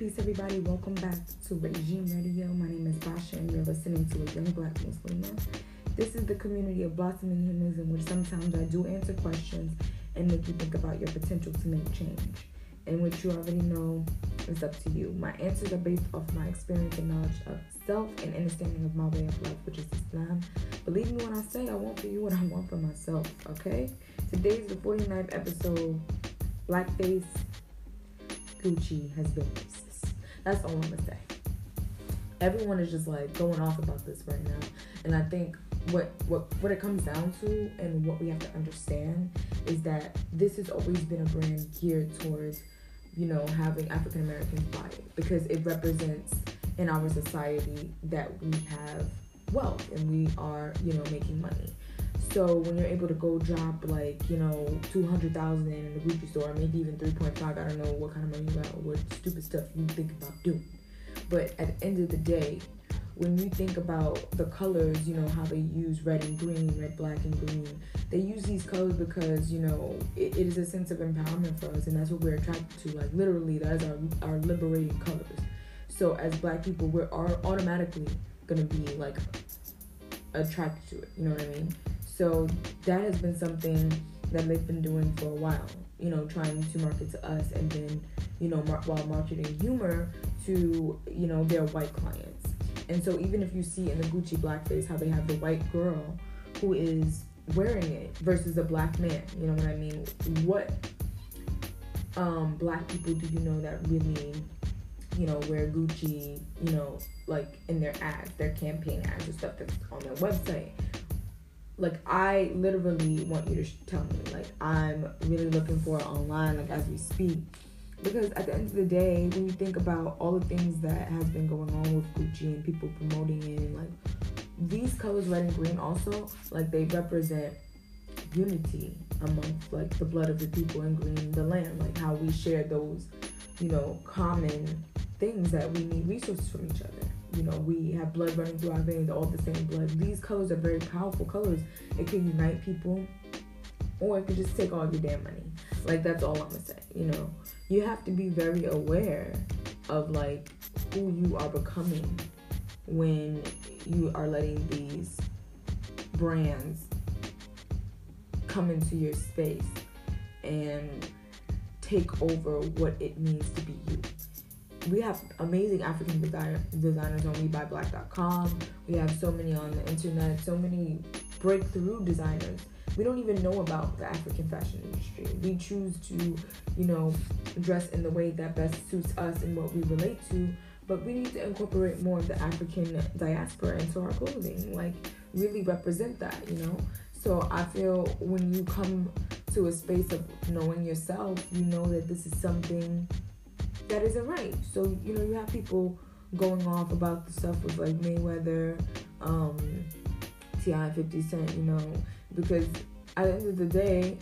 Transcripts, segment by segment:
peace, everybody. Welcome back to Regime Radio. My name is Basha, and you're listening to a young black Muslim. This is the community of blossoming humans in which sometimes I do answer questions and make you think about your potential to make change. In which you already know it's up to you. My answers are based off my experience and knowledge of self and understanding of my way of life, which is Islam. Believe me when I say I want for you what I want for myself, okay? Today's the 49th episode. Blackface, Gucci has been racist. That's all I'm gonna say. Everyone is just like going off about this right now, and I think what it comes down to and what we have to understand is that this has always been a brand geared towards, having African Americans buy it because it represents in our society that we have wealth and we are, making money. So when you're able to go drop like, $200,000 in the Gucci store, maybe even 3.5, I don't know what kind of money you got or what stupid stuff you think about doing. But at the end of the day, when you think about the colors, how they use red and green, red, black, and green, they use these colors because, it is a sense of empowerment for us, and that's what we're attracted to. Like, literally, that is our liberating colors. So as black people, we're automatically going to be, like, attracted to it, you know what I mean? So that has been something that they've been doing for a while, trying to market to us and then, while marketing humor to, their white clients. And so even if you see in the Gucci blackface how they have the white girl who is wearing it versus a black man, you know what I mean? What black people do you know that really, wear Gucci, like in their ads, their campaign ads or stuff that's on their website? Like, I literally want you to tell me, like, I'm really looking for it online, like, as we speak. Because at the end of the day, when you think about all the things that has been going on with Gucci and people promoting it, and, like, these colors, red and green also, like, they represent unity amongst, like, the blood of the people and green the land. Like, how we share those, common things that we need resources from each other. We have blood running through our veins, all the same blood. These colors are very powerful colors. It can unite people, or it could just take all your damn money. Like, that's all I'm gonna say. You have to be very aware of, like, who you are becoming when you are letting these brands come into your space and take over what it means to be you. We have amazing African designers on WeBuyBlack.com. We have so many on the internet, so many breakthrough designers. We don't even know about the African fashion industry. We choose to, dress in the way that best suits us and what we relate to, but we need to incorporate more of the African diaspora into our clothing, like really represent that, So I feel when you come to a space of knowing yourself, you know that this is something that isn't right. So, you have people going off about the stuff with, like, Mayweather, T.I., 50 Cent, because at the end of the day,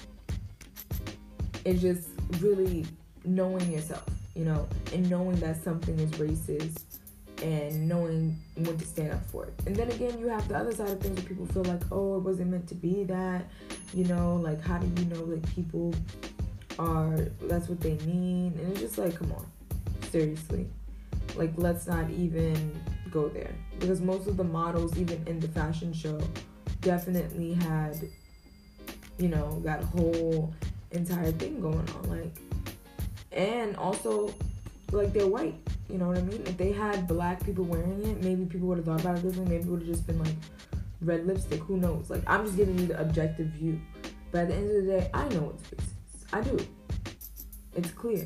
it's just really knowing yourself, and knowing that something is racist and knowing when to stand up for it. And then again, you have the other side of things where people feel like, oh, it wasn't meant to be that, like, how do you know, like, people that's what they mean? And it's just like, come on. Seriously, like, let's not even go there, because most of the models, even in the fashion show, definitely had, that whole entire thing going on, like, and also, like, they're white, you know what I mean? If they had black people wearing it, maybe people would have thought about it differently. Maybe it would have just been like red lipstick, who knows? Like, I'm just giving you the objective view, but at the end of the day, I know it's racist. I do. It's clear.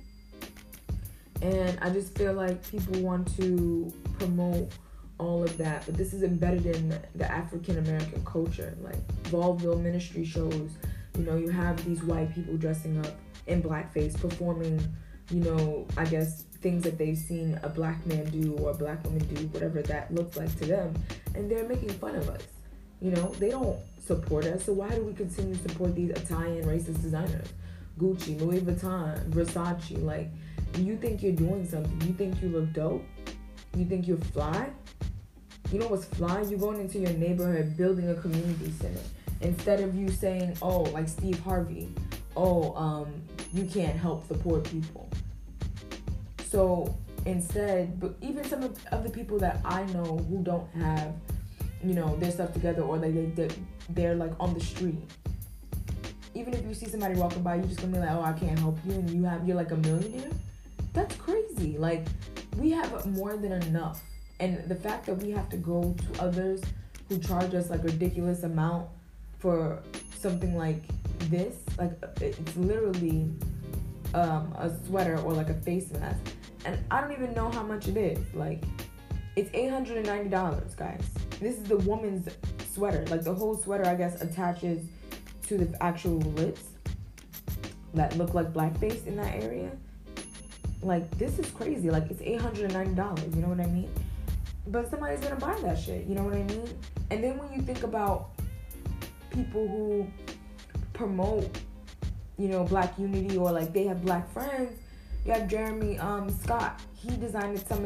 And I just feel like people want to promote all of that, but this is embedded in the African American culture. Like, vaudeville ministry shows, you have these white people dressing up in blackface, performing, I guess things that they've seen a black man do or a black woman do, whatever that looks like to them, and they're making fun of us. They don't support us, so why do we continue to support these Italian racist designers? Gucci, Louis Vuitton, Versace, like, you think you're doing something. You think you look dope. You think you're fly. You know what's fly? You're going into your neighborhood, building a community center. Instead of you saying, oh, like Steve Harvey, you can't help the poor people. So instead, but even some of the people that I know who don't have, you know, their stuff together, or like they're like on the street. Even if you see somebody walking by, you're just gonna be like, oh, I can't help you, and you're like a millionaire. That's crazy. Like, we have more than enough, and the fact that we have to go to others who charge us like a ridiculous amount for something like this, like it's literally a sweater or like a face mask, and I don't even know how much it is. Like, it's $890, guys. This is the woman's sweater. Like, the whole sweater, I guess, attaches to the actual lips that look like blackface in that area. Like, this is crazy. Like, it's $890, you know what I mean? But somebody's gonna buy that shit, you know what I mean? And then when you think about people who promote, you know, black unity, or like they have black friends, you have Jeremy Scott. He designed some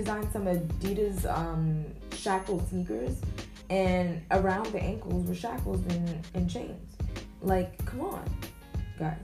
Adidas shackle sneakers, and around the ankles were shackles and chains. Like, come on, guys.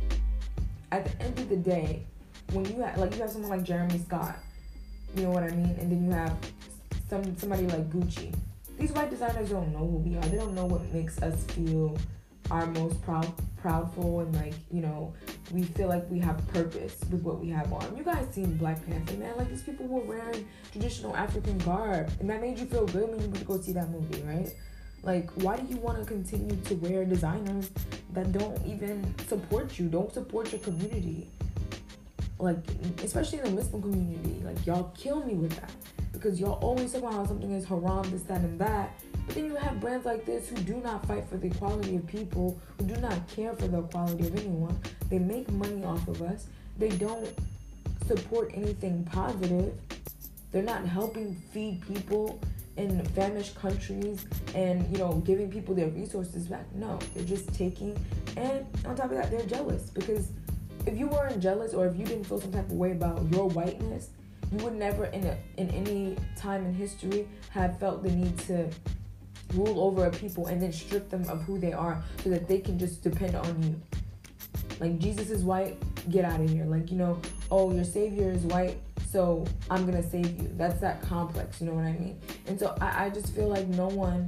At the end of the day, when you have someone like Jeremy Scott, you know what I mean, and then you have somebody like Gucci. These white designers don't know who we are. They don't know what makes us feel our most proudful, and like, you know, we feel like we have purpose with what we have on. You guys seen Black Panther, man? Like, these people were wearing traditional African garb, and that made you feel good when you went to go see that movie, right? Like, why do you want to continue to wear designers that don't even support you, don't support your community? Like, especially in the Muslim community, like, y'all kill me with that, because y'all always talk about how something is haram, this, that, and that. But then you have brands like this who do not fight for the equality of people, who do not care for the equality of anyone. They make money off of us. They don't support anything positive. They're not helping feed people in famished countries and, you know, giving people their resources back. No, they're just taking, and on top of that, they're jealous, because if you weren't jealous, or if you didn't feel some type of way about your whiteness, you would never in any time in history have felt the need to rule over a people and then strip them of who they are so that they can just depend on you. Like, Jesus is white, get out of here. Like, you know, oh, your savior is white, so I'm gonna save you. That's that complex, you know what I mean? And so I just feel like no one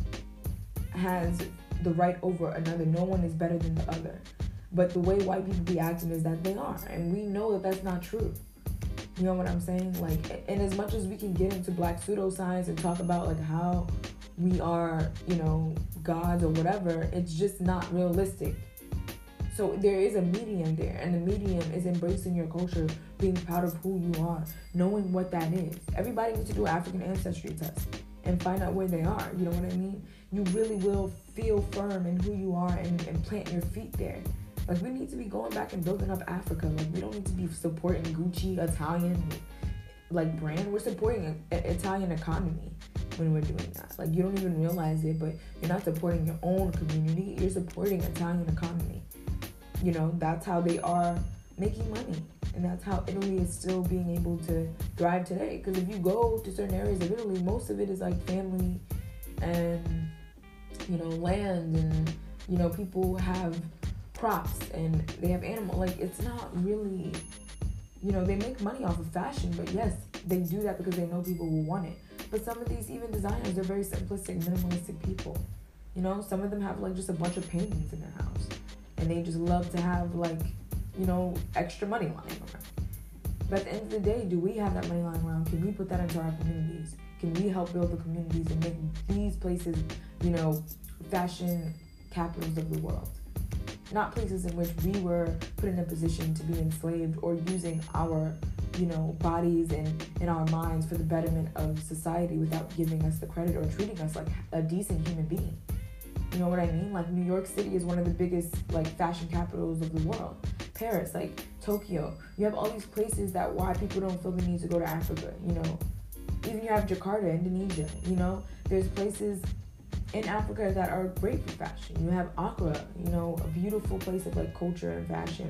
has the right over another. No one is better than the other. But the way white people be acting is that they are, and we know that that's not true. You know what I'm saying? Like, and as much as we can get into black pseudoscience and talk about like how we are, you know, gods or whatever, it's just not realistic. So there is a medium there, and the medium is embracing your culture, being proud of who you are, knowing what that is. Everybody needs to do an African ancestry test and find out where they are. You know what I mean? You really will feel firm in who you are and plant your feet there. Like, we need to be going back and building up Africa. Like, we don't need to be supporting Gucci, Italian, like, brand. We're supporting an Italian economy when we're doing that. Like, you don't even realize it, but you're not supporting your own community. You're supporting Italian economy. You know, that's how they are making money. And that's how Italy is still being able to thrive today. Because if you go to certain areas of Italy, most of it is, like, family and, you know, land. And, you know, people have crops and they have animals. Like, it's not really, you know, they make money off of fashion, but yes, they do that because they know people will want it. But some of these even designers, they're very simplistic, minimalistic people. You know, some of them have like just a bunch of paintings in their house, and they just love to have, like, you know, extra money lying around. But at the end of the day, do we have that money lying around? Can we put that into our communities? Can we help build the communities and make these places, you know, fashion capitals of the world? Not places in which we were put in a position to be enslaved or using our, you know, bodies and our minds for the betterment of society without giving us the credit or treating us like a decent human being. You know what I mean? Like, New York City is one of the biggest, like, fashion capitals of the world. Paris, like, Tokyo. You have all these places that why people don't feel the need to go to Africa, you know. Even you have Jakarta, Indonesia, you know. There's places in Africa that are great for fashion. You have Accra, you know, a beautiful place of, like, culture and fashion.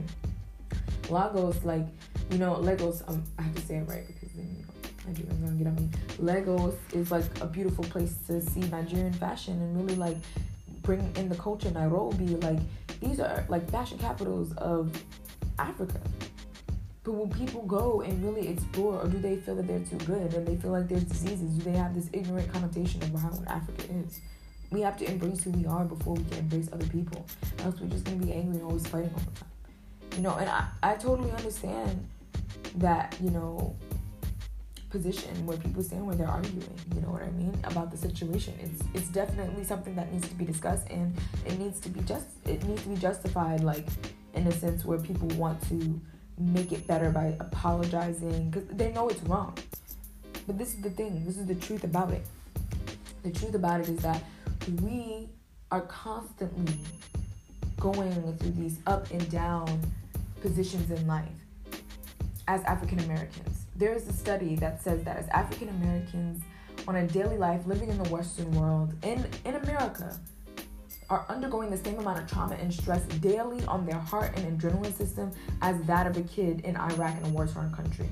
Lagos, like, you know, Lagos, I have to say it right because then, you know, Nigerians are gonna get on me. Lagos is, like, a beautiful place to see Nigerian fashion and really, like, bring in the culture. Nairobi, like, these are, like, fashion capitals of Africa. But will people go and really explore, or do they feel that they're too good, and they feel like there's diseases? Do they have this ignorant connotation of how Africa is? We have to embrace who we are before we can embrace other people. Else we're just going to be angry and always fighting all the time. You know, and I totally understand that, you know, position where people stand where they're arguing, you know what I mean, about the situation. It's definitely something that needs to be discussed, and it needs to be justified, like, in a sense where people want to make it better by apologizing because they know it's wrong. But this is the thing, this is the truth about it. The truth about it is that we are constantly going through these up and down positions in life as African Americans. There is a study that says that as African Americans on a daily life living in the Western world, in America, are undergoing the same amount of trauma and stress daily on their heart and adrenaline system as that of a kid in Iraq, in a war-torn country.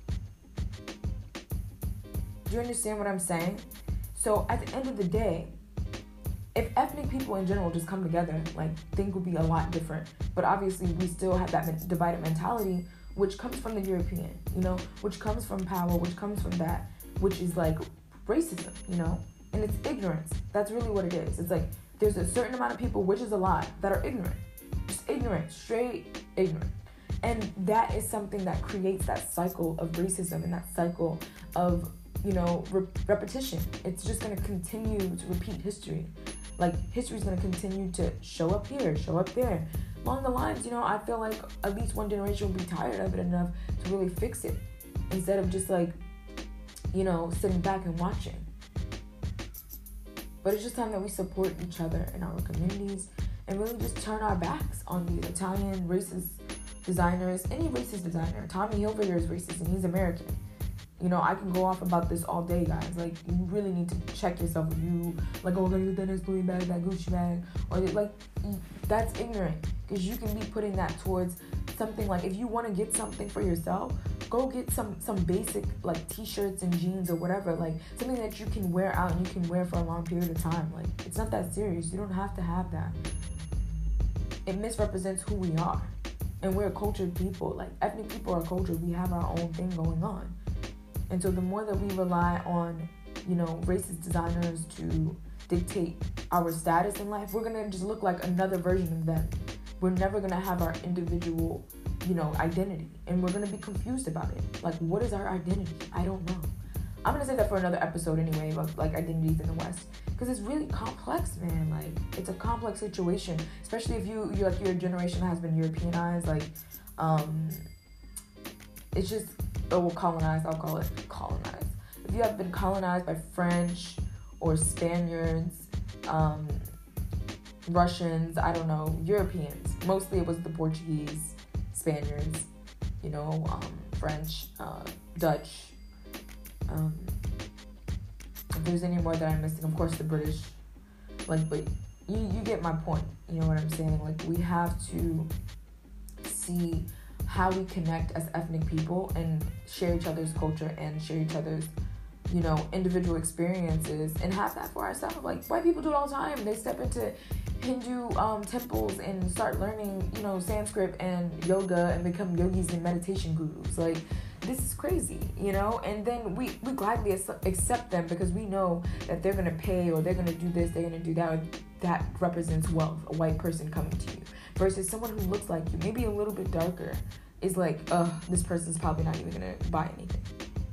Do you understand what I'm saying? So at the end of the day, if ethnic people in general just come together, like, things would be a lot different. But obviously we still have that divided mentality, which comes from the European, you know, which comes from power, which comes from that, which is like racism, you know, and it's ignorance. That's really what it is. It's like there's a certain amount of people, which is a lot, that are ignorant, just ignorant, straight ignorant. And that is something that creates that cycle of racism and that cycle of, you know, repetition. It's just going to continue to repeat history. Like, history is going to continue to show up here, show up there. Along the lines, you know, I feel like at least one generation will be tired of it enough to really fix it, instead of just, like, you know, sitting back and watching. But it's just time that we support each other in our communities and really just turn our backs on these Italian racist designers. Any racist designer. Tommy Hilfiger is racist and he's American. You know, I can go off about this all day, guys. Like, you really need to check yourself. If you, like, oh, look at that Louis bag, that Gucci bag. Or, like, that's ignorant. Because you can be putting that towards something, like, if you want to get something for yourself, go get some basic, like, t-shirts and jeans or whatever. Like, something that you can wear out and you can wear for a long period of time. Like, it's not that serious. You don't have to have that. It misrepresents who we are. And we're a cultured people. Like, ethnic people are cultured. We have our own thing going on. And so the more that we rely on, you know, racist designers to dictate our status in life, we're going to just look like another version of them. We're never going to have our individual, you know, identity. And we're going to be confused about it. Like, what is our identity? I don't know. I'm going to say that for another episode anyway, about, like, identities in the West. Because it's really complex, man. Like, it's a complex situation. Especially if you're like, your generation has been Europeanized. Like, it's just... colonized, I'll call it colonized. If you have been colonized by French or Spaniards, Russians, I don't know, Europeans. Mostly it was the Portuguese, Spaniards, you know, French, Dutch. If there's any more that I'm missing, of course the British. Like, but you get my point. You know what I'm saying? Like, we have to see how we connect as ethnic people and share each other's culture and share each other's, you know, individual experiences and have that for ourselves. Like, white people do it all the time. They step into Hindu temples and start learning, you know, Sanskrit and yoga and become yogis and meditation gurus. Like, this is crazy, you know? And then we gladly accept them because we know that they're going to pay or they're going to do this, they're going to do that. That represents wealth, a white person coming to you. Versus someone who looks like you, maybe a little bit darker, is like, this person's probably not even going to buy anything.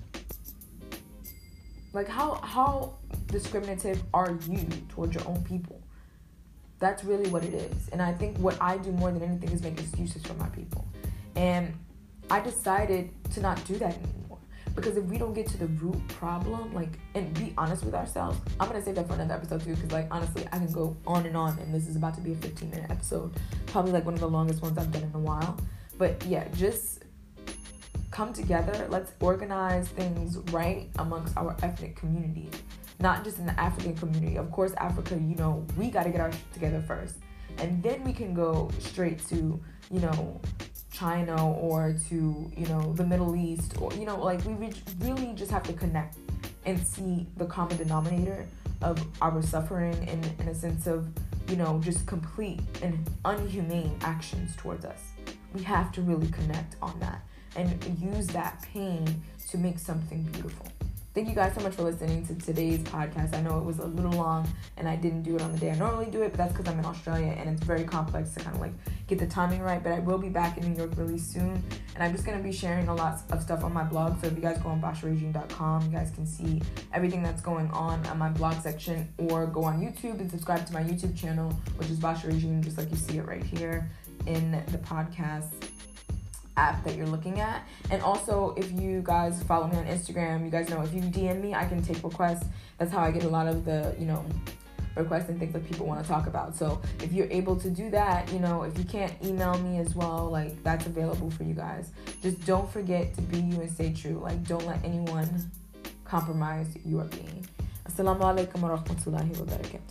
Like, how discriminative are you towards your own people? That's really what it is. And I think what I do more than anything is make excuses for my people. And I decided to not do that anymore. Because if we don't get to the root problem, like, and be honest with ourselves, I'm going to save that for another episode too, because, like, honestly, I can go on, and this is about to be a 15-minute episode. Probably, like, one of the longest ones I've done in a while. But, yeah, just come together. Let's organize things right amongst our ethnic community. Not just in the African community. Of course, Africa, you know, we got to get our shit together first. And then we can go straight to, you know, China or to, you know, the Middle East, or, you know, like, we really just have to connect and see the common denominator of our suffering in a sense of, you know, just complete and unhumane actions towards us. We have to really connect on that. and use that pain to make something beautiful. Thank you guys so much for listening to today's podcast. I know it was a little long and I didn't do it on the day I normally do it, but that's because I'm in Australia and it's very complex to kind of like get the timing right. But I will be back in New York really soon, and I'm just going to be sharing a lot of stuff on my blog. So if you guys go on basharegine.com, you guys can see everything that's going on my blog section, or go on YouTube and subscribe to my YouTube channel, which is Basha Regine, just like you see it right here in the podcast app that you're looking at. And also, if you guys follow me on Instagram, you guys know if you DM me, I can take requests. That's how I get a lot of the, requests and things that people want to talk about. So if you're able to do that, if you can't email me as well, like, that's available for you guys. Just don't forget to be you and stay true. Like, don't let anyone compromise your being. Assalamu alaikum wa rahmatullahi wa barakatuh.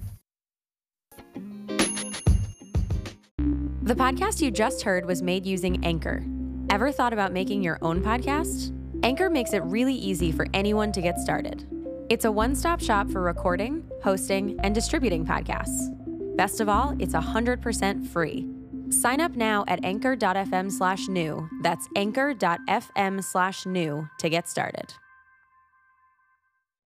The podcast you just heard was made using Anchor. Ever thought about making your own podcast? Anchor makes it really easy for anyone to get started. It's a one-stop shop for recording, hosting, and distributing podcasts. Best of all, it's 100% free. Sign up now at anchor.fm/new. That's anchor.fm/new to get started.